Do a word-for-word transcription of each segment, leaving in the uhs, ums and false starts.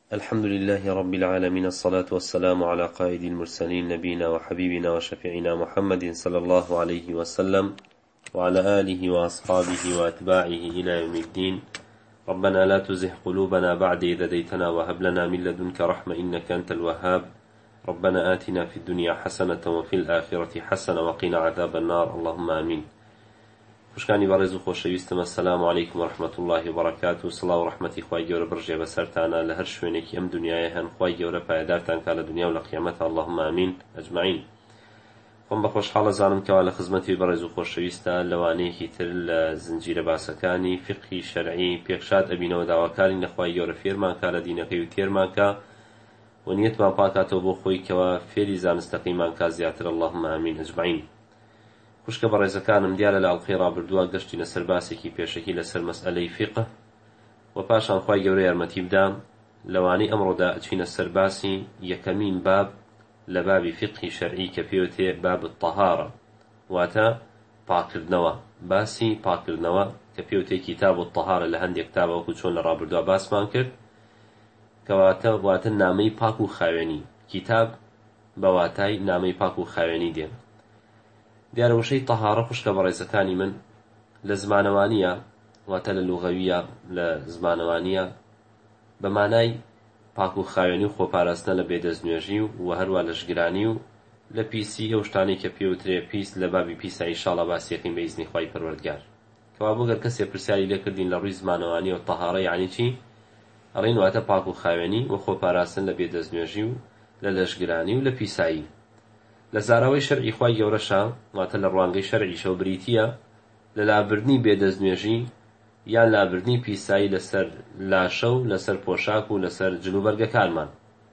الحمد لله رب العالمين، الصلاة والسلام على قائد المرسلين نبينا وحبيبنا وشفيعنا محمد صلى الله عليه وسلم وعلى آله وأصحابه وأتباعه إلى يوم الدين. ربنا لا تزغ قلوبنا بعد إذ هديتنا وهب لنا من لدنك رحمة إنك أنت الوهاب. ربنا آتنا في الدنيا حسنة وفي الآخرة حسنة وقنا عذاب النار، اللهم آمين. خوشکانی بەڕێز و خۆشەویستم، السلام عليكم ورحمة الله وبركاته. سڵاو و ڕەحمەتی خوای گەورە بڕژێ بەسەرتانە لە هەر شوێنێکی ئەم دنیاە هەن. خوای گەورە پایدارتان کا لە دنیا و لە قیامەت، اللهم آمین ئەجمعین. خۆم بە خۆشحاڵە زانم کەوا لە خزمەتی بەڕێز و خۆشەویستە لەوانەیەکی تر لە زنجیرە باسەکانی فقهی شەرعی پێکشاد ئەبینەوە داواکاری نەخوای گەورە فێرمان کا لە دینەکەی و تێرمان کا و نیەتمان پاکاتەوە بۆ خۆی کەوا فێری زانستەکەیمان کا زیاتر، اللهم آمین ئەجمعین. خوشکە بەڕێزەکانم، دیارە لە ئەڵقەی ڕابردووە گەشتی لەسەر باسێکی پێشەکی لەسەر مەسئەلەی فقه و پاشان خوای گەورە یارمەتی بدام لەوانەی ئەمڕۆدا ئەچینە سەر باسی یەکەمین باب لە بابی فقهی شەرعی کە پێوتێ باب الطهارە، واتە پاکردنەوە، باسی پاکردنەوە کە پێوتێ کتاب الطهارە لە هەندێک کتابە وەکو چۆن لە ڕابردووە باسمان کرد، کەواتە واتە نامەی پاک و خاوێنی. کتاب بەواتای نامەی پاک و خاوێنی دێن. دیارە وشەی تەهارە خوشکە بەڕێزەکانی من لە زمانەوانیە، واتە لە لوغەویە، لە زمانەوانیە بە مانای پاک و خاوێنی و خۆپاراستنە لە بێدەستنوێژی و هەروە لە ژگرانی و لە پیسی ئەو شتانەی کە پێوترێ پیس لە بابی پیسا ئینشاڵڵا باسیەکەین بە ئیزنی خوای پەروەردگار. کەوا بۆ گەر کەسێ پرسیاری لێ کردین لە ڕووی زمانەوانی و تەهارە یعنی چی، ئەڵێن واتە پاک و خاوێنی و خۆپاراستن لە بێدەستنوێژی و لە لەشگرانی و لە پیسایی. لە زاراوەی شەرعی خوای گەورەشە، واتە لە ڕوانگەی شەرعیشە و بریتیە لە لابردنی بێدەستنوێژی یان لابردنی پیسایی لەسەر لاشە و لەسەر پۆشاک و لەسەر جلوبەرگەکانمان.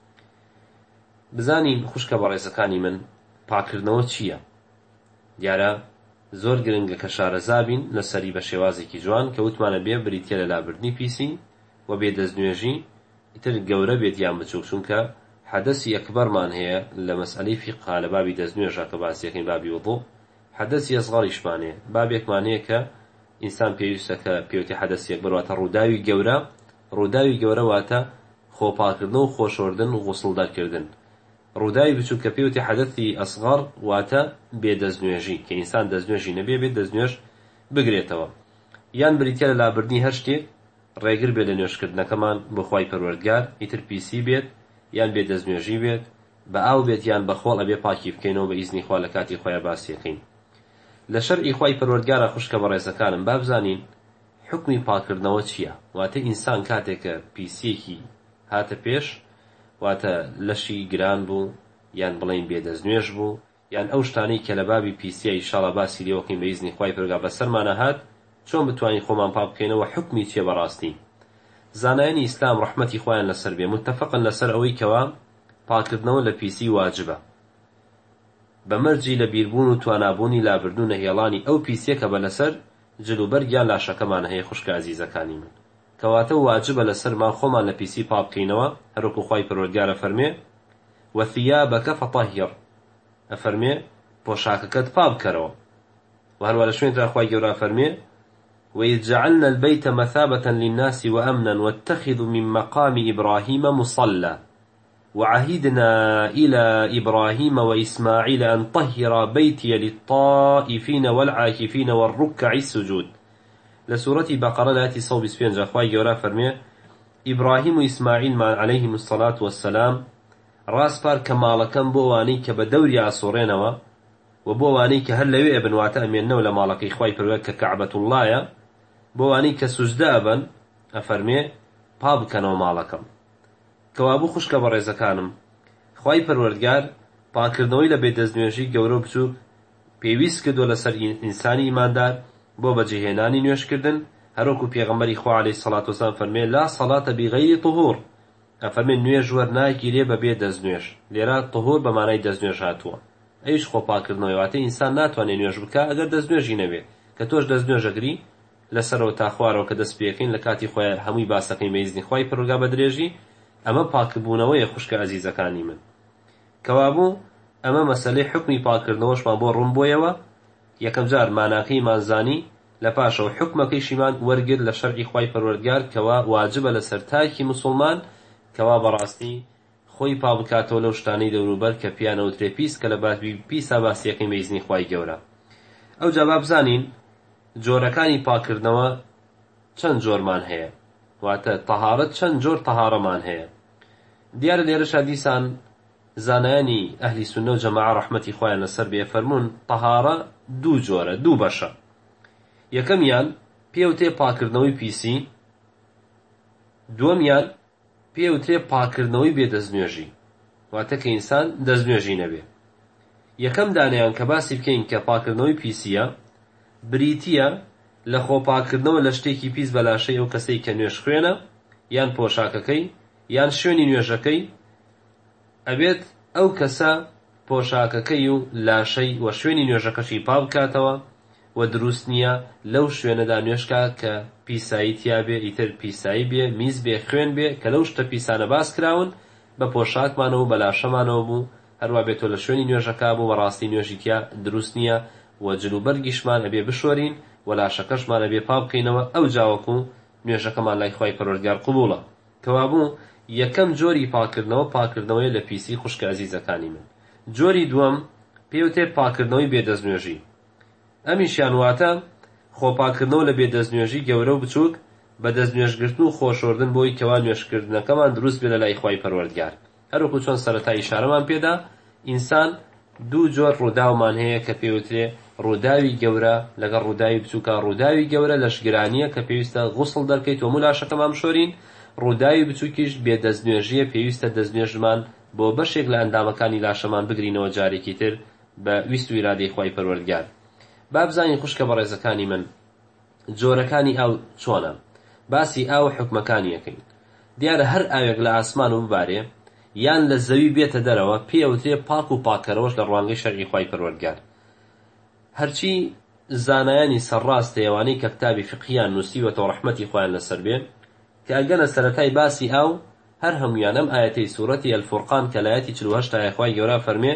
بزانین خوشکە بەڕێزەکانی من، پاکردنەوە چییە؟ دیارە زۆر گرنگە کە شارەزابین لەسەری بە شێوازێکی جوان کە وتمانە بێ بریتیە لە لابردنی پیسی و بێدەستنوێژی، ئیتر گەورە بێت یان بچووک، چونکە حدەسی ئەکبەرمان هەیە لە مەسئەلەی فقه لە بابی دەستنوێژە کە باسیەکەین بابی وضوء، حدەسی ئەصغەریشمان هەیە، بابێکمان هەیە کە ئینسان پێویستە کە پێوتێ حدەسی ئەکبەر واتە ڕووداوی گەورە. ڕووداوی گەورە واتە خۆپاکردن و خۆشۆردن و غوسڵدارکردن. ڕووداوی بچووک کە پێوتێ حدەسی ئەصغەر واتە بێدەستنوێژی، کە ئینسان دەستنوێژی نەبێ بێت دەستنوێژ بگرێتەوە، یان بریتیە لە لابردنی هەر شتێک ڕێگر بێت لە نوێژکردنەکەمان بۆ خوای پەروەردگار، ئیتر پیسی بێت یان بێدەستنوێژی بێت، بە ئاو بێت یان بە خۆڵ ئەبێ پاکی بکەینەوە بە ئیزنی خوا لە کاتی خۆیان باسیەکەین. لە شەرعی خوای پەروەردگارە خوشکە بەڕێزەکانم، با بزانین حکمی پاکردنەوە چییە. واتە ئینسان کاتێکە پیسێکی هاتە پێش، واتە لەشی گران بوو یان بڵین بێدەستنوێژ بوو یان ئەو شتانەی کە لە بابی پیسیە ئینشاڵڵا باسی لێوەکەین بە ئیزنی خوای پەروەردگار بەسەرمانە هات، چۆن بتوانین خۆمان پاک بکەینەوە، حکمی چییە بەڕاستی. زانایانی ئیسلام ڕەحمەتی خوایان لەسەر بێ متفقن لەسەر ئەوەی کەوا پاکردنەوە لە پیسی واجبە، بەمەرجی لە بیربوون و توانابوونی لابردوو نەهێڵانی ئەو پیسیە کە بە لەسەر جلوبەرگیان لاشەکەمان هەیە. خوشکە عەزیزەکانی من، کەواتە واجبە لەسەرمان خۆمان لە پیسی پاک بکەینەوە، هەروەکو خوای پەروەردگار ئەفەرمێ وەثیابەکە فەطەهیر، ئەفەرمێ پۆشاکەکەت پاک بکەرەوە، و هەروە لە شوێنێکدا خوای گەورە ئەفەرمێ وإذ جعلنا البيت مثابة للناس وأمنا واتخذوا من مقام إبراهيم مصلى وعهدنا إلى إبراهيم وإسماعيل أن طهر بيتي للطائفين والعاكفين والركع السجود. لسورة بقرة التي صوب سفين جاخواي جورا فرمي إبراهيم وإسماعيل مع عليهم الصلاة والسلام راس بار كمالكم بواني كبدوري عصورينوا وبواني كهلوي ابن واتأمينو لمالك إخواي فرمي ككعبة الله بواني كسجدابا أفرمي باب كانوا مالكم. کەوابوو خوشکە بەڕێزەکانم، خوای پەروەردگار پاکردنەوەی لە بێدەستنوێژی گەورە و بچووک پێویست کردووە لەسەر ئینسانی ئیماندار بۆ بەجێهێنانی نوێژکردن، هەروەکو پێغەمبەری خوا عەلەیهی سەڵات وسەلام فەرمێ لا سەڵاتە بغەیری طهور، ئەفەرمێ نوێژ وەرناگیرێ بە بێدەستنوێژ. لێرە طهور بە مانای دەستنوێژ هاتووە، ئەویش خۆپاکردنەوەی، واتە ئینسان ناتوانێت نوێژ بکە ئەگەر دەستنوێژی نەبێ، کە تۆش دەستنوێژەگری لەسەرەوە تا خوارەوە کە دەست پێکەین لە کاتی خۆیان هەمووی باسەکەی بە ئیزنی خوای پەروەردگار بە درێژی. ئەمە پاکبوونەوەیە خوشکە عەزیزەکانی من. کەوابوو ئەمە مەسەلەی حکمی پاکردنەوەشمان بۆ ڕوون بۆیەوە، یەکەم جار ماناکەی مانزانی، لە پاشەوە حکمەکەیشیمان وەرگرت لە شەرعی خوای پەروەردگار کەوا واجبە لەسەر تاکی موسڵمان کەوا بەڕاستی خۆی پا بکاتەوە لەو شتانەی دەوروبەر کە پیانەوترێ پیس کە لە پیسا باسیەکەی بە خوای گەورە. ئەو جا با بزانین جۆرەکانی پاکردنەوە چەند جۆرمان هەیە، واتە تەهارەت چەند جۆر تەهارەمان هەیە. دیارە لێرەشا دیسان زانایانی ئەهلی سونە و جەماعە ڕەحمەتی خۆیان لەسەر بێ فەرموون تەهارە دوو جۆرە، دوو بەشە. یەکەمیان پێوتێ پاکردنەوەی پیسی، دووەمیان پێوتێ پاکردنەوەی بێدەستنوێژی، واتە کە ئینسان دەستنوێژی نەبێ. یەکەم دانیان کە باسی بکەین کە پاکردنەوەی پیسیە بریتیە لە خۆپاکردنەوە لە شتێکی پیس بەلاشەی ئەو کەسەی کە نوێژ خوێنە یان پۆشاکەکەی یان شوێنی نوێژەکەی، ئەبێت ئەو کەسە پۆشاکەکەی و لاشەی و شوێنی نوێژەکەشی پا بکاتەوە و دروست نییە لەو شوێنەدا نوێژکا کە پیسایی تیا بێ، ئیتر پیسایی بێ، میز بێ، خوێن بێ کە لەو شتە پیسانە باس کراون بە پۆشاکمانەوە و بە لاشەمانەوە بوو هەروە بێتۆ لە شوێنی نوێژەکە بوو بەڕاستی نوێژی تیا دروست نییە و جلوبەرگیشمان ئەبێ بشۆرین و لاشەکەشمان ئەبێ پا بکەینەوە، ئەو جاوەکو نوێژەکەمان لای خوای پەروەردگار قبوڵە. کەوابوو یەکەم جۆری پاکردنەوە پاکردنەوەی لە پیسی خوشکە عەزیزەکانی من. جۆری دووەم پێوتێ پاکردنەوەی بێدەستنوێژی. ئەمیشیان واتە خۆپاکردنەوە لە بێدەستنوێژی گەورە و بچووک بە دەستنوێژگرتن و خۆشۆردن بۆی کەوا نوێژکردنەکەمان دروست بێ لە لای خوای پەروەردگار. هەروەکو چۆن سەرەتا ئیشارەمان پێدا ئینسان دوو جۆر ڕووداومان هەیە کە پێوترێ ڕووداوی گەورە لەگەڵ ڕووداوی بچووکە. ڕووداوی گەورە لەشگرانیە کە پێویستە غوسڵ دەرکەیت و مولاشەکەمان بشۆرین، ڕووداوی بچووکیش بێدەستنوێژیە پێویستە دەستنوێژمان بۆ بەشێک لە ئەندامەکانی لاشەمان بگرینەوە جارێکی تر بە ویست و ئیرادەی خوای پەروەردگار. با بزانین خوشکە بەڕێزەکانی من جۆرەکانی ئاو چۆنە، باسی ئاو حکمەکانی یەکەین. دیارە هەر ئاوێک لە ئاسمان و ببارێ یان لە زەوی بێتە دەرەوە پێوترێ پاک و پاکەرەوەش لە ڕوانگەی شەرعی خوای پەروەردگار. هەرچی زانایانی سەرڕاست ئێوانەی کە کتابی فقهیان نووسیوەتەوە ڕەحمەتی خوایان لەسەر بێ کە ئەگەنە سەرەتای باسی ئاو هەر هەمویان ئەم ئاەتەی سوورەتی ئەلفورقان کە لە ئاەتی چل و هەشت خوای گەورە فەرمێ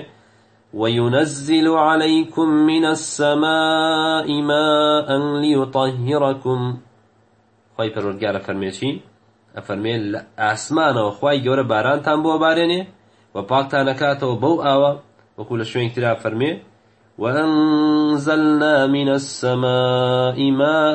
وينزل عليكم من السماء ماء ليطهركم. خوای پەروەردگار فەرمێ چی؟ ئەفەرمێ لە ئاسمانەوە خوای گەورە بارانتان بۆ بارێنێ و پاکتان ئەکاتەوە بەو ئاوە، وەکو لە شوێنی ترا فەرمێ وأنزلنا من السماء ماء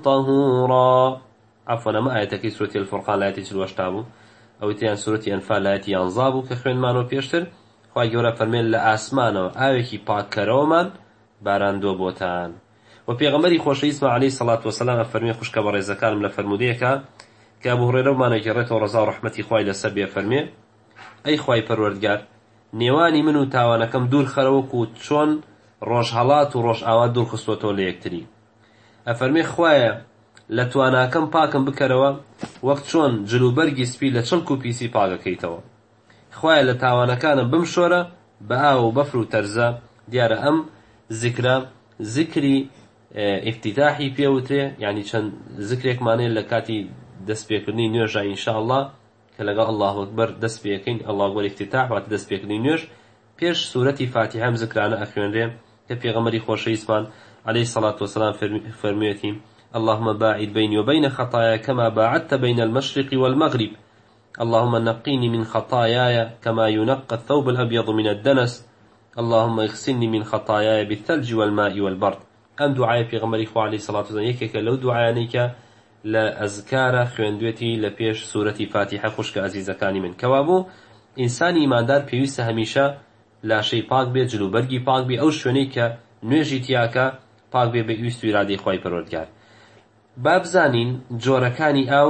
طهورا. عفوا ئەمە ئاەتەکەی سوورەتی ئەلفورقان لە ئاەتی چل و هەشت بوو، ئەوەی تیان سوورەتی ئەنفال لە ئاەتی یانزە بوو کە خوێنمانەوە پێشتر. خوای گەورە فەرمێ لە ئاسمانەوە ئاوێکی پاککەرەوەمان باراندۆ بۆتان. و پێغەمبەری خۆشەویستمان عەلەیهی سەڵات وەسەلام فەرمێ خوشکە بەڕێزەکانم لە فەرمودەیەکە کە ئەبوو هورەیرەمانە گەڕێتەوە ڕەزا و ڕەحمەتی خوای لەسەر بێ فەرمێ ئەی خوای پەروەردگار نێوانی من و تاوانەکەم دوور خەرەوەکو چۆن ڕۆژهەڵات و ڕۆژ ئاوا دوور خستوەتەوە لە یەکتری. ئەفەرمێ خوایە لە تواناکەم پاکم بکەرەوە وەک چۆن جلوبەرگی سپی لە چڵک و پیسی پاکەکەیتەوە. خوایە لە تاوانەکانم بمشۆرە بە ئاو و بەفر و تەرزە. دیارە ئەم زیکرە زیکری ئیفتیتاحی پێوترێ، یعنی چەند زیکرێکمانەیە لە کاتی دەستپێکردنی نوێژە ئینشاءالله کە لەگەڵ الله ئەکبەر دەست پێەکەین. الله ئەکبەر ئیفتیتاح واتە دەستپێکردنی نوێژ. پێش سوورەتی فاتحە ئەم زیکرانە ئەخوێنرێ کە پێغەمبەری خۆشەویستمان عەلەیهی سەڵات وەسەلام فەرموویەتی اللهم باعد بيني وبين خطاياي كما باعدت بين المشرق والمغرب اللهم نقيني من خطاياي كما ينقى الثوب الأبيض من الدنس اللهم اغسلني من خطاياي بالثلج والماء والبرد. ئەم دوعای پێغەمبەری خوا عەلەیهی سەڵات وەسەلام یەکێکە لەو دوعایانەی کە لە ئەزکارە خوێندوێتی لە پێش سوورەتی فاتحە خوشکە عەزیزەکانی من. کەوابوو ئینسانی ئیماندار پێویستە هەمیشە لاشەی پاک بێ، جلوبەرگی پاک بێ، ئەو شوێنەی کە نوێژی تیاکە پاک بێ بە ویست و ئیرادەی خوای پەروەردگار. با بزانین جۆرەکانی ئاو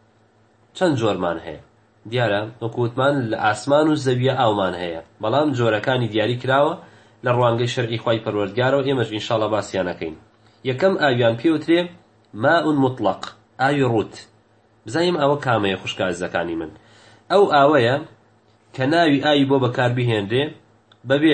چەند جۆرمان هەیە. دیارە وەکووتمان لە ئاسمان و زەویە ئاومان هەیە، بەڵام جۆرەکانی دیاری کراوە لە ڕوانگەی شەرعی خوای پەروەردگارەوە. ئێمەش ئینشاءڵڵا باسییانەکەین. یەکەم ئاویان پێوترێ ماء مطلق، ئاوی ڕوت. بزانیم ئەوە کامەیە خوشکە عەزیزەکانی من؟ ئەو ئاوەیە کە ناوی ئاوی بۆ بەکاربهێنرێ بەبێ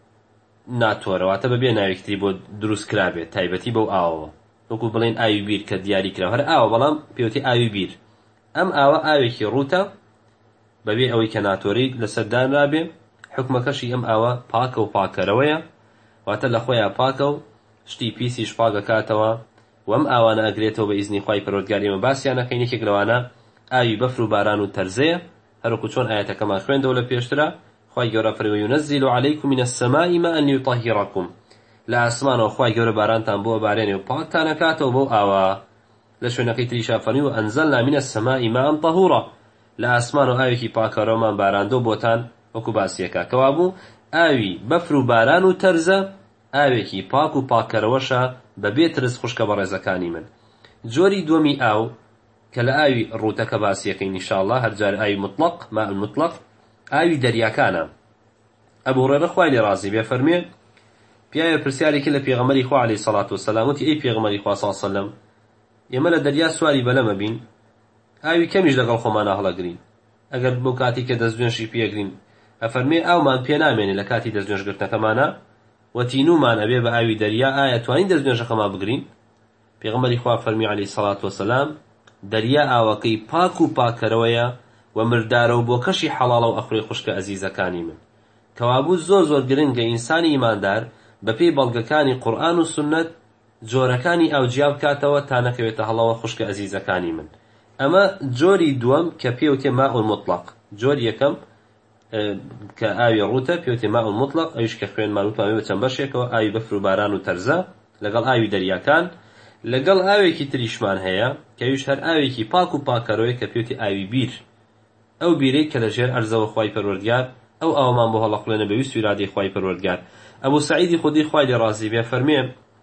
ناتۆرەواتە بەبێ ناوێکتری بۆ دروست کرابێت تایبەتی بەو ئاوەوە، وەکو بڵێن ئاوی بیر کە دیاری کرا هەر ئاوە بەڵام پێوتی ئاوی بیر. ئەم ئاوە ئاوێکی ڕوتە بەبێ ئەوەی کە ناتۆری لەسەردان رابێ. حکمەکەشی ئەم ئاوە پاکە و پاکەرەوەیە، واتە لە خۆیان پاکە و شتی پیسیش پاکەکاتەوە و ئەم ئاوانە ئەگرێتەوە بە ئیزنی خوای پەروەردگار. ئێمە باسییانەکەین. یەکێک لەوانە ئاوی بەفر و باران و تەرزەیە، هەروکو چۆن ئاەتەکەمان خوێندەوە لە پێشترە خوای گەورە فەرمووی یونەزیل عەلەیکم من السەماء ماء لیطهرکم لە ئاسمانەوە خوای گەورە بارانتان بۆ بارێنێ و پاکتان ئەکاتەوە بۆ ئاوا لە شوێنەکەی تریشا فەرمووی وأنزلنا من السماء ماء طهورا لە ئاسمانەوە ئاوێکی پاکەڕەومان باراندۆ بۆتان وەکو باسیەکە کەوابوو ئاوی بەفر و باران و تەرزە ئاوێکی پاک و پاکەرەوەشە بەبێ ترس خوشکە بە ڕێزەکانی من. جۆری دووەمی ئاو کە لە ئاوی ڕووتەکە باسیەکەی ئینشاءالله هەرجار ئاوی مطلق ماء المطلق ئاوی دەریاکانە. ئەبوو هورەیرە خوای لێ ڕازی بێ فەرمێ پیاوێ پرسیارێکی لە پێغەمبەری خوا عەلەیهی سەڵات وسەلام وتی ئەی پێغەمبەری خوا سەڵڵەڵاهو عەلەیهی وسەلەم ئێمە لە دەریا سواری بەلەمە بین ئاوی کەمیش لەگەڵ خۆمانە هەڵەگرین ئەگەر بۆ کاتی کە دەستنوێژی پێگرین ئەفەرمێ ئاومان پێ نامێنێ لە کاتی دەستنوێژگرتنەکەمانە وەتینومان ئەبێ بە ئاوی دەریا ئایا توانین دەستنوێژەکەمان بگرین؟ پێغەمبەری خوا فەرمی عەلەیهی سەڵات وسەلام دەریا ئاوەکەی پاک و پاکەرەوەیە و مردارە و بۆ کەشی حەڵاڵە و ئەخوێ خوشکە ئەزیزەکانی من. کەوابوو زۆر زۆر گرنگە ئینسانی ئیماندار بەپێی بەڵگەکانی قورئان و سوننەت جۆرەکانی ئاو جیا بکاتەوە تا نەکەوێتە هەڵەوە خوشکە ئەزیزەکانی من. ئەمە جۆری دووەم کە پێوتێ ماء المطلق. جۆری یەکەم کە ئاوی ڕووتە پێوتێ ماء المطلق ئەویش کە خوێنمان وتمانەوە بە چەند بەشێکەوە ئاوی بەفر و باران و تەرزە لەگەڵ ئاوی دەریاکان لەگەڵ ئاوێکی تریشمان هەیە کە ئەویش هەر ئاوێکی پاک و پاکەرەوەی کە پێوتێ ئاوی بیر ئەو بیرەی کە لەژێر ئەرزەوە خوای پەروەردگار ئەو ئاومان بۆ هەڵەقڵێنە بەویست و ئیرادەی خوای پەروەردگار. ئەبوو سەعیدی خودی خوای لێ ڕازی بێ فەرمێ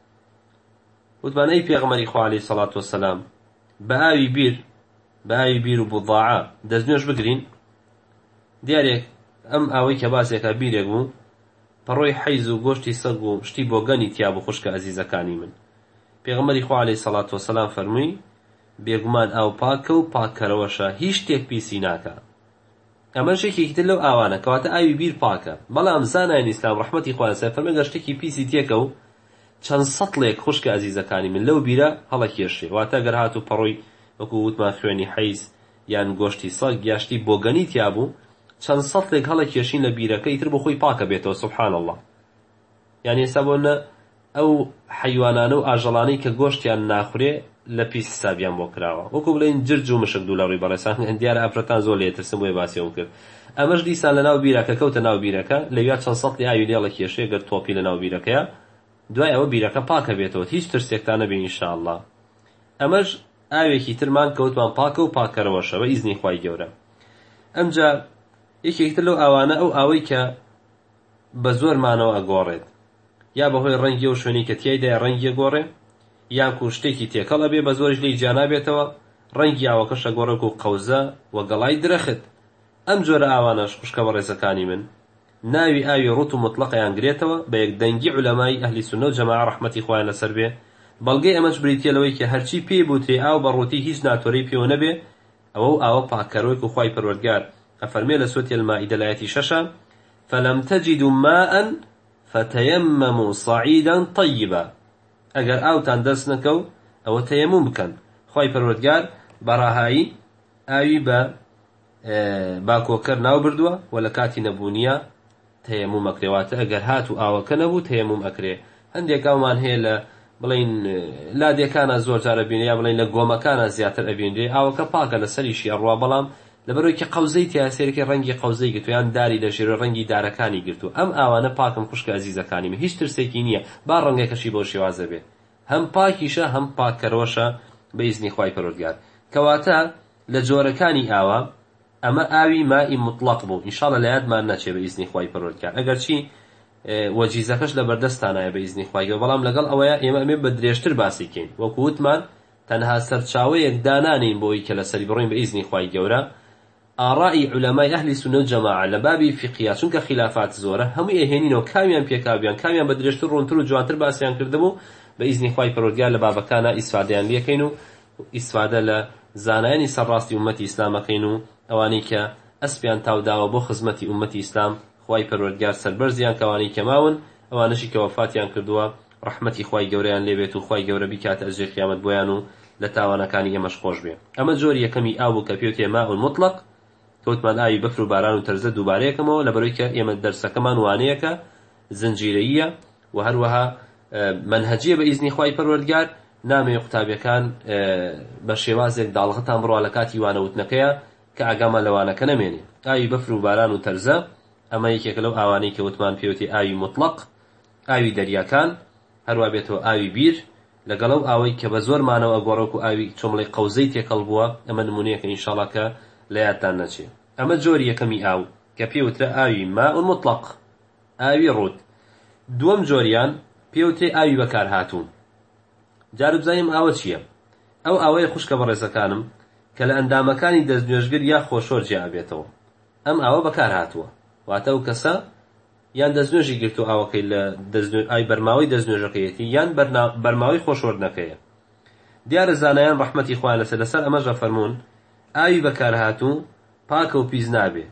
وتمان ئەی پێغەمبەری خوا عەلەیهی سەڵات وسەلام بە ئاوی بیر بە ئاوی بیر و بوضاعە دەستنوێژ بگرین؟ دیارێک ئەم ئاوەی کە باسێکە بیرێک بوو پەڕۆی حەیز و گۆشتی سەگ و شتی بۆگەنی تیا بوو خوشکە ئەزیزەکانی من. پێغەمبەری خوا عەلەیهی سەڵات وسەلام فەرمووی بێگومان ئاو پاکە و پاکەرەوەشە هیچ شتێک پیسی ناکە. ئەمە شتێکی تر لەو ئاوانە کەواتە ئاوی بیر پاکە بەڵام زانایان ئیسلام ڕەحمەتی خوا لەسەر فەرمێ گەر شتێکی پیسی تێکە و چەند سەتڵێک خوشکە ئەزیزەکانی من لەو بیرە هەڵەکێشێ واتە گەر هاتوو پەڕۆی وەکو وتمان خوێنی حەیز یان گۆشتی سەگ یا شتی بۆگەنی تیا بوو چەند سەتڵێک هەڵەکێشین لە بیرەکە ئیتر بۆ خۆی پاکە بێتەوە سوبحان الله. یعنی ئێستا بۆنە ئەو حەیوانانە و ئاژەڵانەی کە گۆشتیان ناخورێ لە پیس حسابیان بۆ کراوە وەکو بڵێن جرج و مشک دوو لە ڕووی بەڕێسان دیارە ئەفرەتان زۆر لێترسم بۆیە باسیەوە کرد. ئەمەش دیسان لە ناو بیرەکە کەوتە ناو بیرەکە لەویا چەند سەتڵی ئاوی لێڵەکێشێ گەر تۆپی لە ناو بیرەکەیە دوای ئەوە بیرەکە پاکە بێتەوە هیچ ترسێکتان نەبێ ئینشاءالله. ئەمەش ئاوێکی ترمان کەوتمان پاکە و پاکەرەوەشە بە ئیزنی خوای گەورە. ئەمجا یەکێکتر لەو ئاوانە ئەو ئاوەی کە بە زۆرمانەوە ئەگۆڕێت یا بەهۆی ڕەنگی و شوێنی کە تیایدا ڕەنگی ئەگۆڕێ یان کو شتێکی تێکەڵ ئەبێ بە زۆریش لێی جیا نابێتەوە ڕەنگی ئاوەکەش ئەگۆڕێت و قەوزە و گەڵای درەخت. ئەم جۆرە ئاوانەش خوشکە بە ڕێزەکانی من ناوی ئاوی ڕوت و مطلقیان گرێتەوە بە یەکدەنگی عولەمای ئەهلی سوننە و جەماعە ڕەحمەتی خوایان لەسەر بێ. بەڵگەی ئەمەش بریتیە لەوەی کە هەرچی پێی بوترێ ئاو بە ڕووتی هیچ ناتۆرەی پێوە نەبێ ئەوە و ئاوە پاکەرەوەی و خوای پەروەردگار ئەفەرمێ لە سوورەتی المائیدە لە ئایەتی شەشە فەلەم تەجیدوا ماء فتەیەمەموا صەعیدًا طەیبا ئەگەر ئاوتان دەست نەکەو ئەوە تەیەموم بکەن. خوای پەروەردگار بەڕاهایی ئاوی بە باکۆکەر ناو بردووە و لە کاتی نەبوونیە تەیەموم ئەکرێواتە ئەگەر هاتوو ئاوەکە نەبوو تەیەموم ئەکرێ. هەندێک ئاومان هەیە لە بڵین لادێکانە زۆر جارە بینێ یا بڵین لە گۆمەکانە زیاتر ئەبینرێ ئاوەکە پاکە لە سەریشی ئەڕوا بەڵام لەبەرەوەی کە قەوزەی تیا سێرەکەی ڕەنگی قەوزەی گرتو یان داری لە ژێر ڕەنگی دارەکانی گرتو ئەم ئاوانە پاکم خوشکە ئەزیزەکانی من هیچ ترسێکی نییە با ڕەنگەکەشی بۆ شێوازە بێ هەم پاکیشە هەم پاکەرەوەشە بە ئیزنی خوای پەروەردگار. کەواتە لە جۆرەکانی ئاوا ئەمە ئاوی مائی مطلق بوو ئینشاڵڵا لە یادمان نەچێ بە ئیزنی خوای پەروەردگار ئەگەرچی وەجیزەکەش لە بەردەستانایە بە ئیزنی خوای گەورە بەڵام لەگەڵ ئەوەیە ئێمە ئەمێ بە درێژتر باسی کەین وەکو وتمان تەنها سەرچاوەیەک دانانین بۆی کە لەسەری بڕۆین بە ئیزنی خوای گەورە. ئاڕای عولەمای ئەهلی سوننە و جەماعە لە بابی فیقهیا چونکە خلافات زۆرە هەمووی ئەهێنینەوە کامیان پێکاویان کامیان بە درێژتر ڕوونتر و جوانتر باسییان کردبوو بە ئیزنی خوای پەروەردگار لە بابەکانە ئیسفادەیان لێکەین و ئیسفادە لە زانایانی سەرڕاستی ئومەتی ئیسلامەکەین و ئەوانەی کە ئەسپیان تاوداوە بۆ خزمەتی ئومەتی ئیسلام خوای پەروەردگار سەربەرزیان کەوانەی کە ماون ئەوانەشی کە وەفاتیان کردووە ڕەحمەتی خوای گەورەیان لێبێت و خوای گەورە بیکاتە ئەجری قیامەت بۆیان و لە تاوانەکانی ئێمەش خۆش بێ. ئەمە جۆری یەکەمی ئاو بوو کە پێوتێ ماء المطلق کەوتمان ئاوی بەفر و باران و تەرزە دووبارەیەکەمەوە لەبەرەوەی کە ئێمە دەرسەکەمان وانەیەکە زنجیرەیە و هەروەها منهەجیە بە ئیزنی خوای پەروەردگار نامێ قوتابیەکان بە شێوازێک داڵغەتان بڕوا لە کاتی وانەوتنەکەیە کە ئاگامان لەوانەکە نەمێنێ. ئاوی بەفر و باران و تەرزە ئەمە یەکێک لەو ئاوانەی کە وتمان پێوتی ئاوی مطلق، ئاوی دەریاکان، هەروە بێتەوە ئاوی بیر، لەگەڵ ئەو ئاوەی کە بە زۆر مانەوە گۆڕۆک و ئاوی چۆمڵی قەوزەی تێکەڵ بووە، ئەمە نمونەیەکە ئینشاڵڵا کە لە یادتان نەچێت. ئەمە جۆری یەکەمی ئاو کە پێوترە ئاوی ماء مطلق، ئاوی ڕوود. دووەم جۆریان پێوتێ ئاوی بەکارهاتوو. جار بزانیم ئاوە چییە؟ ئەو ئاوەیە خوشکە بەڕێزەکانم کە لە ئەندامەکانی دەستنوێژگر یا خۆشۆر جیابێتەوە. ئەم ئاوە بەکارهاتووە، واتە ئەو کەسە یان دەستنوێژی گرتو ئاوەکەی لە ئای بەرماوەی دەستنوێژەکەیەتی یان بەرماوەی خۆشۆردنەکەیە. دیارە زانایان ڕەحمەتی خوا لەسەر لەسەر ئەمەژە فەرموون ئاوی بەکارهاتوو پاکە و پیس نابێ،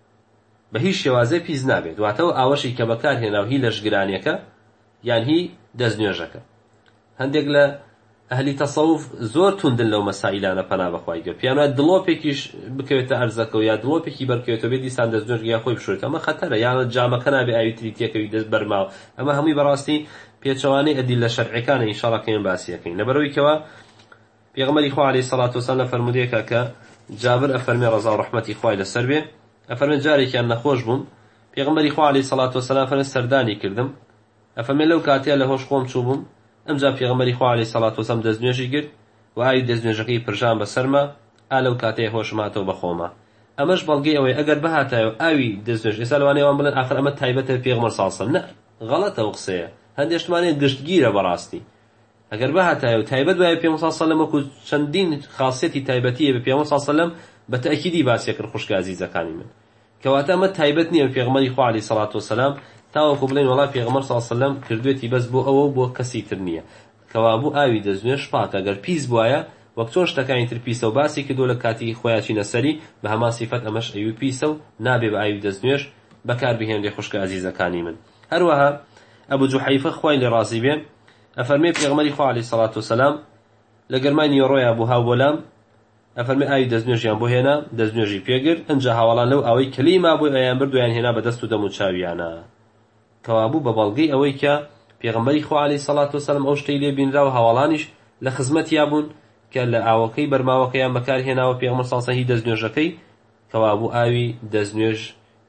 بە هیچ شێوازێ پیس نابێت، واتە ئەو ئاوەشی کە بەکارهێنا و هی لەشگرانیەکە یان هی دەستنوێژەکە. هەندێک لە ئەهلی تەسەوف زۆر توندن لەو مەسائلانە پەنا بەخوای گەور، پیانە دڵۆپێکیش بکەوێتە ئەرزەکە و یا دڵۆپێکی بەرکەوێتەوە بێت دیسان دەستنوێژ یا خۆی بشۆێت، ئەمە خەتەرە، یان جامەکە نابێ ئاوی تری تێکەوی دەست بەرماوە. ئەمە هەمووی بەڕاستی پێچەوانەی ئەدیلە شەرعیەکانە ئینشاڵڵا کە ئێمە باسیەکەین. لەبەرەوەیکەوە پێغەمبەری خوا عەلەیهی سەڵات وەسەلام لە فەرمودەیەکە کە جابر ئەفەرمێ ڕەزا و ڕەحمەتی خوای لەسەر بێ، ئەفەرمێ جارێکیان نەخۆش بووم، پێغەمبەری خوا عەلەیهی سەڵات وەسەلام فەرمێ سەردانی کردم، ئەفەرمێ لەو کاتەیە لە هۆش خۆم چوو بووم، ئەمجا پێغەمبەری خوا عەلەیهی سەڵات وەسەلام دەستنوێژی کرد و ئاوی دەستنوێژەکەی پرژان بەسەرما، ئا لەو کاتەیە هۆشم هاتەوە بەخۆما. ئەمەش بەڵگەی ئەوەی ئەگەر بەهاتایە ئاوی دەستنوێژ، ئێستا لەوانەیە وان بڵێن ئاخر ئەمە تایبەتە پێغەمبەر سەڵڵەڵاهو عەلەیهی وسەلەم، نە، غەڵەتە ئەو قسەیە، هەندێک شتمانەیە گشتگیرە بەڕاستی. ئەگەر بەهاتایە و تایبەت وایە پێغەمبەر سەڵڵەڵاهو عەلەیهی وسەلەم وەکو چەندین خاصیەتی تایبەتیە بە پێغەمبەر سەڵڵەڵاهو عەلەیهی وسەلەم بە تەئکیدی باسیە کرد خوشکە عەزیزەکانی من، کەواتە ئەمە تایبەت نییە پێغەمبەری خوا عەلەیهی سەڵات وەسەلام تاوەکو بڵێن وەڵا پێغەمبەر سەڵڵەڵاهو عەلەیهی وسەلەم کردوێتی بەس بۆ ئەوە بۆ کەسی تر نییە. کەوابوو ئاوی دەستنوێژ پاکە، ئەگەر پیس بوایە وەک چۆن شتەکانی تر پیسە و باسی کردو لە کاتی خۆیان چینە سەری، بە هەمان سیفەت ئەمەش ئەوی پیسە و نابێ بە ئاوی دەستنوێژ بەکاربهێن لێ خوشکە عەزیزەکانی من. هەروەها ئەبوو جوحەیفە خوای لێ ڕازی بێ ئەفەرمێ پێغەمبەری خوا عەلەیهی سەڵات وەسەلام لە گەرمای نیوەڕۆیە بوو هاوبۆلام، ئەفەرمێ ئاوی دەستنوێژیان بۆ هێنا، دەستنوێژی پێگرت، ئەنجا هاوڵان لەو ئاوەی کەلەی مابووی ئەیان برد و یان هێنا بە دەست و دەم و چاویانە. کەوابوو بە بەڵگەی ئەوەی کە پێغەمبەری خوا عەلەیهی سەڵات وەسەلام ئەو شتەی لێ بینرا و هاوڵانیش لە خزمەتیا بوون کە لە ئاوەکەی بەرماوەکەیان بەکارهێناوە پێغەمبەر سەڵڵەڵاهو عەلەیهی وسەلەم هی دەستنوێژەکەی، کەوابوو ئاوی دەستنوێژ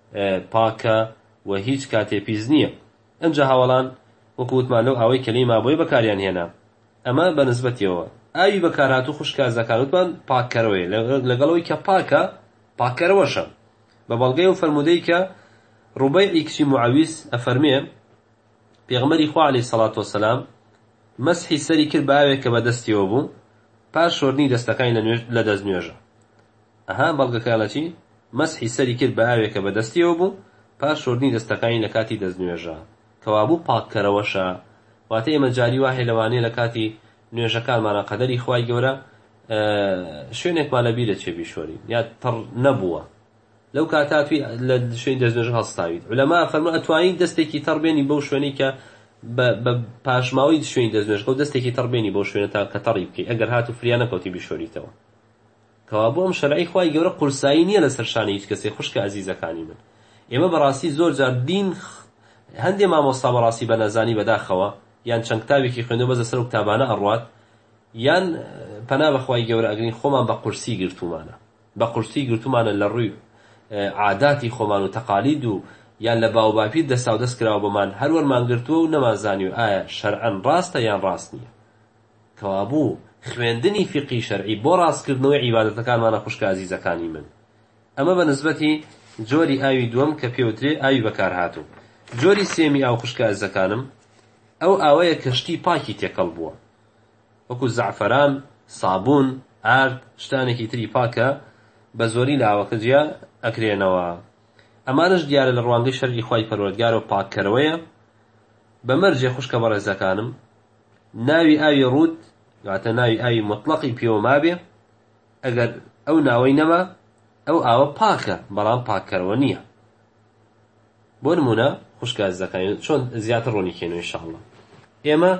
پاکە و هیچ کاتێ پیس نییە. ئەمجا هاوڵان وەکو وتمان لەو ئاوەی کەلەی مابووی بەکاریان هێنا، ئەمە بە نسبەتیەوە ئاوی بەکارهاتوو خوشکە عەزیزەکان وتمان پاککەرەوەیە، لەگەڵەوەی کە پاکە پاککەرەوەشە، بە بەڵگەی و فەرمودەی کە ڕوبەیعی کچی موعەویز ئەفەرمێ پێغەمبەری خوا عەلەیهی سەڵات وەسەلام مەسحی سەری کرد بە ئاوێک کە بەدەستیەوە بوو پاش شۆردنی دەستەکانی لە دەستنوێژە. ئەها بەڵگەکە لە چی؟ مەسحی سەری کرد بە ئاوێک کە بەدەستیەوە بوو پاش شۆردنی دەستەکانی لە کاتی دەستنوێژە، کەوابوو پاککەرەوەشە. واتە ئێمە جاری وایە لەوانەیە لە کاتی نوێژەکانمانە قەدەری خوای گەورە شوێنێکمان لە بیرە چێ بیشۆرین یا تڕ نەبووە، لەو کاتاتوی لە شوێنی دەستنوێژە هەڵستاویت. عولەما فەرموون ئەتوانین دەستێکی تەڕبێنی بەو شوێنەی کە بە پاشماوەی شوێنی دەستنوێژەکە و دەستێکی تەڕبێنی بەو شوێنە تا کە تەڕی بکەی ئەگەر هات و فریا نەکەوتی بیشۆریتەوە. کەوابوو ئەم شەرعی خوای گەورە قورسایی نییە لەسەر شانی هیچ کەسێ خوشکە عەزیزەکانی من. ئێمە بەڕاستی زۆر جار دین هەندێ مامۆستا بەڕاستی بە نەزانی بەداخەوە یان چەند کتابێکی خوێندەوە بەزە سەر و کتابانە ئەڕوات، یان پەنا بەخوای گەورە ئەگرین خۆمان بە قورسی گرتومانە، بە قورسی گرتومانە لە ڕووی عاداتی خۆمان و تەقالید و یان لە باو باپیر دەسا و دەست کراوە بۆمان هەر وەرمان گرتووە و نەمانزانیوە ئایا شەرعەن ڕاستە یان ڕاست نییە. کەوابوو خوێندنی فیقی شەرعی بۆ ڕاستکردنەوەی عیبادەتەکانمانە خوشکە عەزیزەکانی من. ئەمە بە نسبەتی جۆری ئاوی دووەم کە پێوترێ ئاوی بەکارهاتوو. جۆری سێمی ئاو خوشکە عەزیزەکانم ئەو ئاوەیە کەشتی پاکی تێکەڵ بووە، وەکو زەعفەران، سابوون، ئارد، شتانێکی تری پاکە بە زۆری لە ئاوەکە جیا ئەکرێنەوە. ئەمانش دیارە لە ڕوانگەی شەرعی خوای پەروەردگار و پاککەرەوەیە. بەمەرجێ خوشکە بەڕێزەکانم ناوی ئاوی ڕوود واتە ناوی ئاوی مطلقی پێوە مابێ، ئەگەر ئەو ناوەی نەما ئەو ئاوە پاکە بەڵام پاککەرەوە نییە. بۆ نمونە خوشکە عەزیزەکانی چۆن زیاتر ڕوونی کێنەوە ئینشاءڵڵا. ئێمە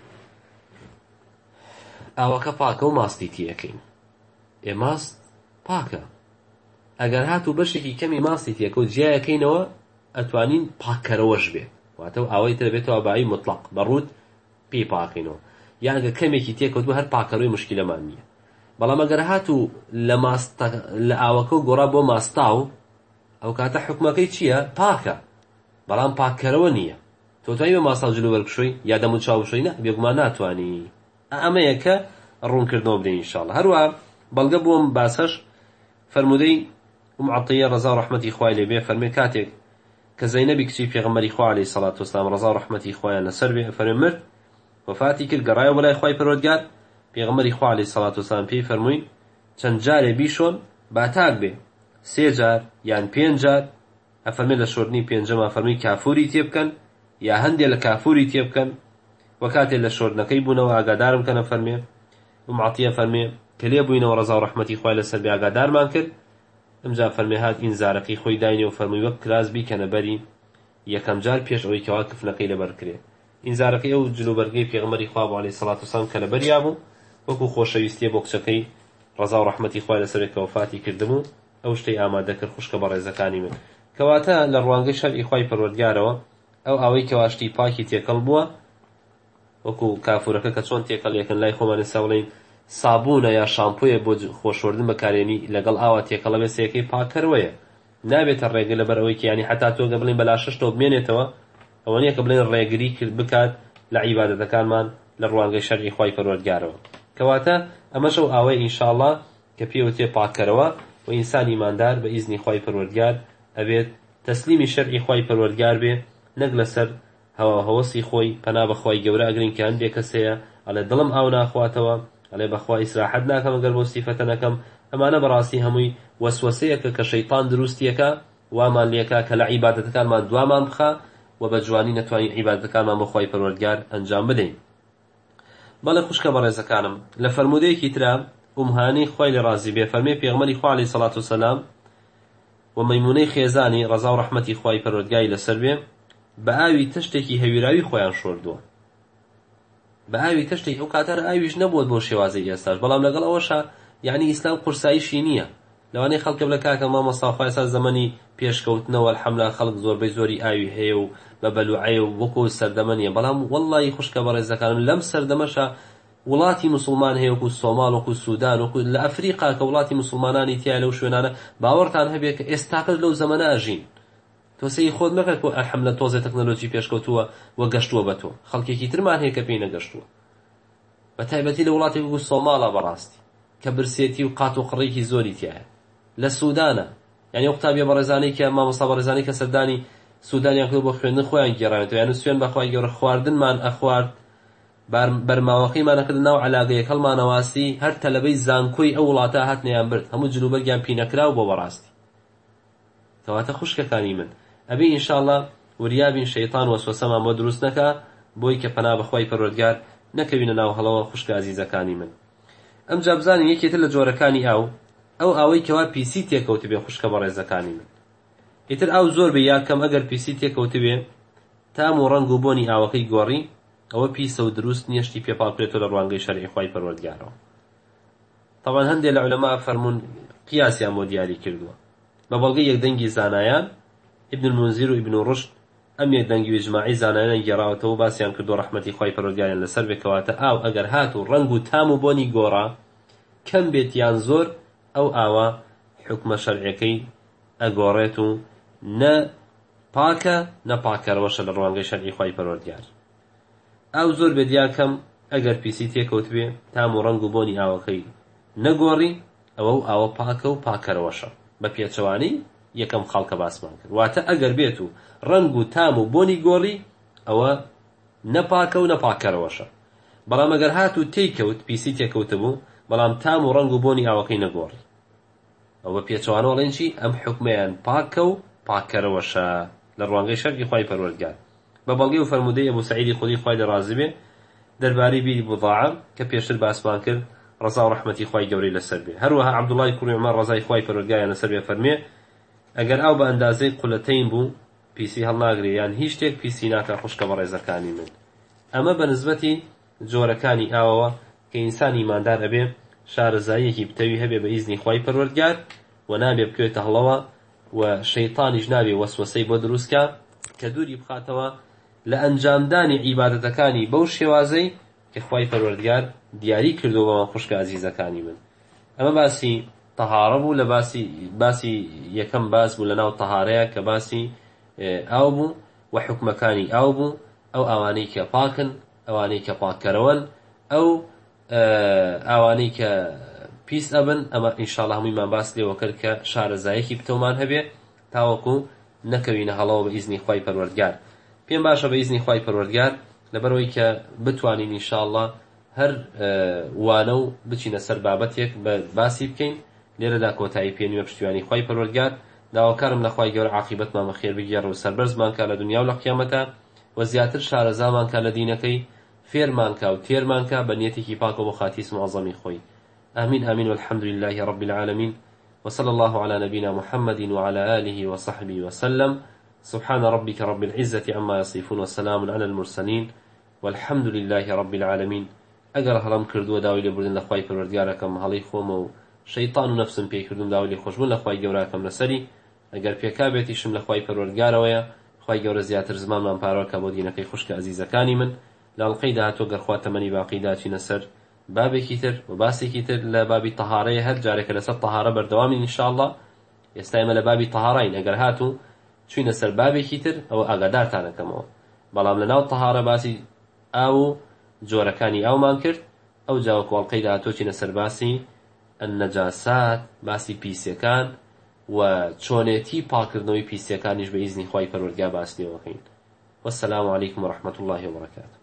ئاوەکە پاکە و ماستی تیەکەین، ئێ ماست پاکە، ئەگەر هاتوو بەشێکی کەمی ماستی تیەکە و جیایەکەینەوە ئەتوانین پاککەرەوەش بێت، واتە ئاوەی تر بێتەوە بەئاوی مطلق بەڕوود پێی پاکەینەوە، یان ئەگەر کەمێکی تێکەوتووە هەر پاککەرەوەی مشکلەمان نییە. بەڵام ئەگەر هاتوو لە ماستە لە ئاوەکە و گۆڕا بۆ ماستاو ئەو کاتە حکمەکەی چییە؟ پاکە، بەڵام پاککەرەوە نییە. تۆ توانی بە ماستاو جلو وەربشۆی یا دەم و چاو بشۆی؟ نە، بێگومان ناتوانی. ئەمەیە کە ڕوونکردنەوە بدەین ئینشاءڵڵا. هەروە بەڵگە بۆم باسەش فەرمودەی ئوم عەتیە ڕەزا و ڕەحمەتی خوای لێبێ فەرمێ کاتێک کە زەینەبی کچی پێغەمبەری خوا عەلەیهی سەڵات وەسەلام ڕەزا و ڕەحمەتی خوایان لەسەر بێ فەرمێ مرد، وەفاتی کرد، گەڕایەوە بەلای خوای پەروەردگار. پێغەمبەری خوا عەلەیهی سەڵات وەسەلام پێی فەرمووی چەند جارێ بیشۆن با تاک بێ، سێ جار یان پێنج جار. ئەفەرمێ لە شۆردنی پێنجەما فەرمووی کافوری تێ بکەن یا هەندێ لە کافوری تێ بکەن. وەکاتێ لە شۆردنەکەی بوونەوە ئاگادارم کەنە فەرمێ ئوم عەتیە فەرمێ کە لێ بووینەوە ڕەزا و ڕەحمەتی خوای لەسەر بێ ئاگادارمان کرد. ئەمجا فەرمێ هات ئینزارەکەی خۆی داینەوە فەرمووی وەک کراس بیکەنە بەری یەکەم جار پێش ئەوەی کەوا کفنەکەی لەبەر کرێ. ئینزارەکەی ئەو جلوبەرگەی پێغەمبەری خوا بوو عەلەیهی سەڵات وەسەلام کە لەبەریا بوو وەکو خۆشەویستیە بۆ کچەکەی ڕەزا و ڕەحمەتی خوای لەسەر بێ کە وەفاتی کردبوو ئەو شتەی ئامادە کرد. خوشکە بەڕێزەکانی من، کەواتە لە ڕوانگەی شەرعی خوای پەروەردگارەوە ئەو ئاوەی کەوا شتی پاکی تێکەڵ بووە وەکو کافورەکە کە چۆن تێکەڵ یەکەن لای خۆمان ئێستا بڵێین سابوونە یا شامپۆیە بۆ خۆشوەردن بەکارێنی لەگەڵ ئاوا تێکەڵە بێ سەیەکەی پاکەرەوەیە، نابێتە ڕێگە لەبەر ئەوەی کە یانی حتا تۆ گە بڵێن بەلا شەشتەوە بمێنێتەوە ئەوە نییە کە بڵێن ڕێگری کرد بکات لە عیبادەتەکانمان لە ڕوانگەی شەرعی خوای پەروەردگارەوە. کەواتە ئەمەش ئەو ئاوەی ئینشاءڵڵا کە پێوتێ پاکەرەوە و ئینسان ئیماندار بە ئیزنی خوای پەروەردگار ئەبێت تەسلیمی شەرعی خوای پەروەردگار بێ، نەک لەسەر هەوا هەوەسی خۆی پەنا بەخوای گەورە ئەگرین کە هەندێک کەس هەیە ئەڵێ دڵم ئاو ناخواتەوە، ئەڵێ بەخوا ئیسراحەت ناکەم ئەگەر بۆ سیفەتە نەکەم. ئەمانە بەڕاستی هەمووی وەسوەسەیەکە کە شەیطان دروستیەکە وامان لێکا کە لە عیبادەتەکانمان دوامان بخا و بە جوانی نەتوانین عیبادەتەکانمان بۆ خوای پەروەردگار ئەنجام بدەین. بەڵێ خوشکە بەڕێزەکانم، لە فەرمودەیەکی ترا ئومهانی خوای لێ ڕازی بێ فەرمێ پێغەمبەری خوا عەلەیهی سەڵات وسەلام و مەیمونەی خێزانی ڕەزا و ڕەحمەتی خوای پەروەردگاری لەسەر بێ بە ئاوی تەشتێکی هەویراوی خۆیان شۆردووە. بە ئاوی تەشتێک ئەو کاتەر ئاویش نەبووە بۆ شێوازەی ئێستاش، بەڵام لەگەڵ ئەوەشە یعنی ئیسلام قورساییشی نییە. لەوانەیە خەڵکە بڵێ کاکە مامۆستا خوا ئێستا زەمەنی پێشکەوتنەوە الحەملا خەڵک زۆربەی زۆری ئاوی هەیە و بە بەلوعەیە و وەکو سەردەمە نییە، بەڵام وەڵڵی خوشکە بەڕێزەکانم لەم سەردەمەشە وڵاتی مسلمان هەیە وەکو سۆماڵ وەکو سوودان وەکو لە ئەفریقا کە وڵاتی مسلمانانی تیا لەو شوێنانە باوەڕتان هەبێت کە ئێستاکەش لەو زەمەنە ئەژین. تۆ سەی خۆت مەکە کۆ ئەلحەمدە تۆزێ تەکنۆلۆجی پێشکەوتووە و گەشتووە بە تۆ، خەڵکێکی ترمان هەیە کە پێی نەگەشتووە، بە تایبەتی لە وڵاتی وەکو سۆماڵە بەڕاستی کە برسێتی و قات و قڕێکی زۆری تایە. لە سوودانە یعنی ئەو قوتابیە بەڕێزانەی کە مامۆستا بەڕێزانەی کە سەردانی سوودانیان کردو بۆ خوێندن خۆیان گێڕاوێتەوە، یعنی سوێن بەخوای گەورە خواردنمان ئەخوارد، بەرماوەقیمانە کرد ناو عەلاقەیەک هەڵمانەواسی، هەر تەلەبەی زانکۆی ئەو وڵاتە هاتنیان برد، هەموو جلوبەرگیان پینەکراو بۆ بەڕاستی. کەواتە خوشکەکانی من ئەبێ ئینشاءڵڵا وریابین شەیطان وەسوەسەمان بۆ دروست نەکا بۆی کە پەنا بەخوای پەروەردگار نەکەوینە ناو هەڵەوە. خوشکە عەزیزەکانی من، ئەمجا بزانین یەکێتر لە جۆرەکانی ئاو ئەو ئاوەی کەوا پیسی تێکەوت بێ. خوشکە بەڕێزەکانی من، ئیتر ئاو زۆر بێ یاکەم ئەگەر پیسی تێکەوت بێ تام و ڕەنگ و بۆنی ئاوەکەی گۆڕی ئەوە پیسە و دروست نییە، شتی پێپاڵکرێتەوە لە ڕوانگەی شەرعی خوای پەروەردگارەوە. طبعا هەندێک لە عولەما فەرمون قیاسیان بۆ دیاری کردووە بە بەڵگەی یەکدەنگی زانایان ابن المنذر و ابن رشد ئەم یەکدەنگی و ئیجماعی زانایان گێڕاوەتەوە باسییان کردو ڕەحمەتی خوای پەروەردگاریان لەسەر بێ. کەواتە ئاو ئەگەر هات و ڕەنگ و تام و بۆنی گۆڕا کەم بێت یان زۆر ئەو ئاوە حکمە شەرعیەکەی ئەگۆڕێت و نە پاکە نە پاکەرەوەشە لە ڕوانگەی شەرعی خوای پەروەردگار. ئاو زۆر بێت یاکەم ئەگەر پیسی تێکەوت بێ تام و ڕەنگ و بۆنی ئاوەکەی نەگۆڕی ئەوە و ئاوە پاکە و پاکەرەوەشە. بە پێچەوانی یەکەم خاڵکە باسمان کرد. واتە ئەگەر بێت و ڕەنگ و تام و بۆنی گۆڕی ئەوە نەپاکە و نەپاکەرەوەشە. بەڵام ئەگەر هات و تێکەوت پیسی تێکەوتە بوو بەڵام تام و ڕەنگ و بۆنی ئاوەکەی نەگۆڕی ئەو بە پێچەوانەوەڵێن چی ئەم حکمەیان پاکە و پاکەرەوەشە لە ڕوانگەی شەرعی خوای پەروەردگار. بە بەڵگەی و فەرمودەی ئەبوو سەعیدی خودی خوای لێ ڕازی بێ دەربارەی بیری بوضاعە کە پێشتر باسمان کرد ڕەزا و ڕەحمەتی خوای گەورەی لەسەر بێ. هەروەها عەبدوڵای کوڕی عومەر ڕەزای خوای پەروەردگاریان لەسەر بێ فەرمێ ئەگەر ئاو بە ئەندازەی قولەتەین بوو پیسی هەڵناگرێ یان هیچ شتێک پیسی ناکە. خوشکە بەڕێزەکانی من، ئەمە بە نسبەتی جۆرەکانی ئاوەوە کە ئینسان ئیماندار ئەبێ شارەزاییەکی بتەوی هەبێ بە ئیزنی خوای پەروەردگار و نابێ بکوێتە هەڵەوە و شەیطانیش نابێ وەسوەسەی بۆ دروستکە کە دووری بخاتەوە لە ئەنجامدانی عیبادەتەکانی بەو شێوازەی کە خوای پەروەردگار دیاری کردووە بەمان. خوشکە عەزیزەکانی من، ئەمە باسی تەهارە بوو لە باسی باسی یەکەم باس بوو لەناو تەهارەیە کە باسی ئاو بوو و حکمەکانی ئاو بوو، ئەو ئاوانەی کە پاکن، ئەوانەی کە پاککەرەوەن، ئەو ئاوانەی کە پیس ئەبن. ئەمە ئینشاءڵڵا هەموویمان باس لێوە کرد کە شارەزایەکی پتەومان هەبێ تاوەکو نەکەوینە هەڵەوە بە ئیزنی خوای پەروەردگار. پێم باشە بە ئیزنی خوای پەروەردگار لەبەرەوەی کە بتوانین ئینشاءڵڵا هەر وانە و بچینە سەر بابەتێک بە باسی بکەین. لێرەدا کۆتایی پێنی بە پشتیوانی خوای پەروەردگار. داواکارم لە خوای گەورە عاقیبەتمان بە خێر بگێڕ و سەربەرزمان کە لە دنیا و لە قیامەتە و زیاتر شارەزامان کە لە دینەکەی، فێرمان کە و تێرمان کە بە نیەتێکی پاک و بۆ خاتی اسم عەزەمی خۆی. آمين آمين والحمد لله رب العالمين وصلى الله على نبينا محمد وعلى آله وصحبه وسلم. سبحان ربك رب العزة عما يصفون وسلام على المرسلين والحمد لله رب العالمين. ئەگەر هەڵم کردووە داوای لێبوردن لە خوای پەروەردگارەکەم هەڵی خۆمە و شەیطان و نەفسم پێی کردوم داوای لێ خۆشبوون لە خوای گەوراکەم لەسەری. ئەگەر پێکا بێتیشم لە خوای پەروەردگارەوەیە، خوای گەورە زیاتر زمانمان پارۆکە بۆ دینەکەی خوشکە ئەزیزەکانی من. لە ئەڵقەی داهاتوە گەر خوا تەمەنی باقی داچینە سەر بابێکی تر و باسێکی تر لە بابی تەهارەیە، هەر جارێکە لەسەر تەهارە بەردەوامین ئینشاءڵڵا. ئێستا ئێمە لە بابی تەهارەین، ئەگەر هاتوو چوینە سەر بابێکی تر ئەوە ئاگادارتانەکەمەوە. بەڵام لەناو تەهارە باسی ئاو و جۆرەکانی ئاومان کرد. ئەو جاوەکو ئەڵقەی داهاتوە چینە سەر باسی النەجاسات، باسی پیسەکان و چۆنێتی پاکردنەوەی پیسەکانیش بە ئیزنی خوای پەروەردگار باس لێوەکەین. والسلام عليكم ورحمة الله وبركاته.